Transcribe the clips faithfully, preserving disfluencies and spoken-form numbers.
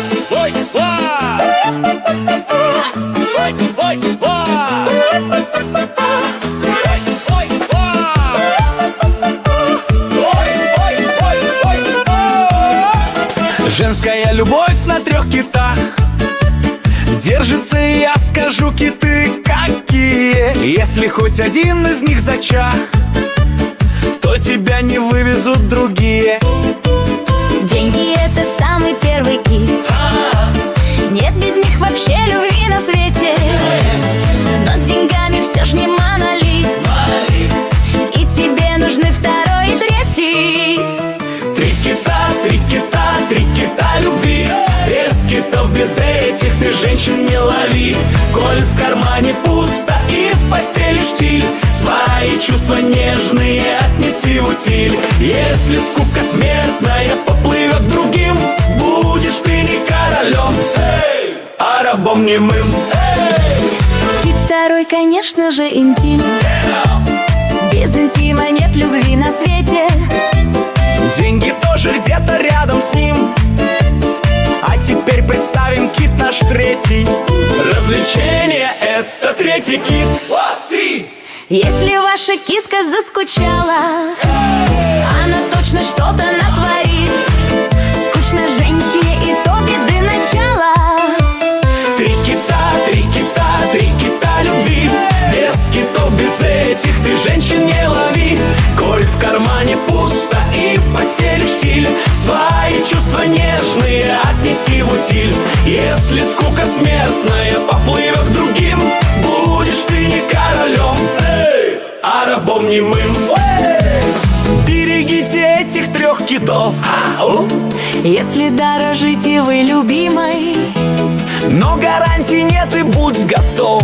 Ой, ва! Ой, ой, ва! Ой, ва! Ой, ой, ой, ой, ой! Женская любовь на трех китах держится, и я скажу, киты какие. Если хоть один из них зачах, то тебя не вывезут другие. Деньги — это самый первый кит. Нет без них вообще любви на свете. Но с деньгами все ж не монолит. И тебе нужны второй и третий. Три кита, три кита, три кита любви. Без китов, без этих ты женщин не лови. Коль в кармане пусто и в постели штиль, свои чувства нежные отнеси в утиль. Если скука смертная поплывет к другим, будешь ты не королем, эй, а рабом немым, эй. Кит второй, конечно же, интим. Без интима нет любви на свете. Деньги тоже где-то рядом с ним. А теперь представим кит наш третий. Развлечение — это третий кит. Вот, три. Если ваша киска заскучала, она точно что-то натворит. Скучно женщине, и то беды начало. Три кита, три кита, три кита любви. Без китов, без этих ты женщин не лови. Коль в кармане пусто и в постели штиль, свои чувства нежные отнеси в утиль. Если скука смертная поплывет к другим, будешь ты не королем, эй, а рабом немым, эй. Берегите этих трех китов. Ау. Если дорожите вы любимой, но гарантий нет, и будь готов,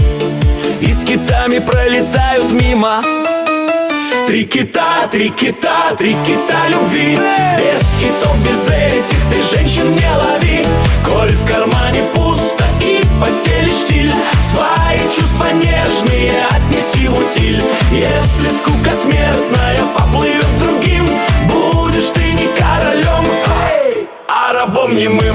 и с китами пролетают мимо. Три кита, три кита, три кита любви. Без китов, без этих ты женщин не лови. Коль в кармане пусто и в постели штиль, свои чувства нежные отнеси в утиль. Если скука смертная поплывет к другим, будешь ты не королем, эй, а рабом немым.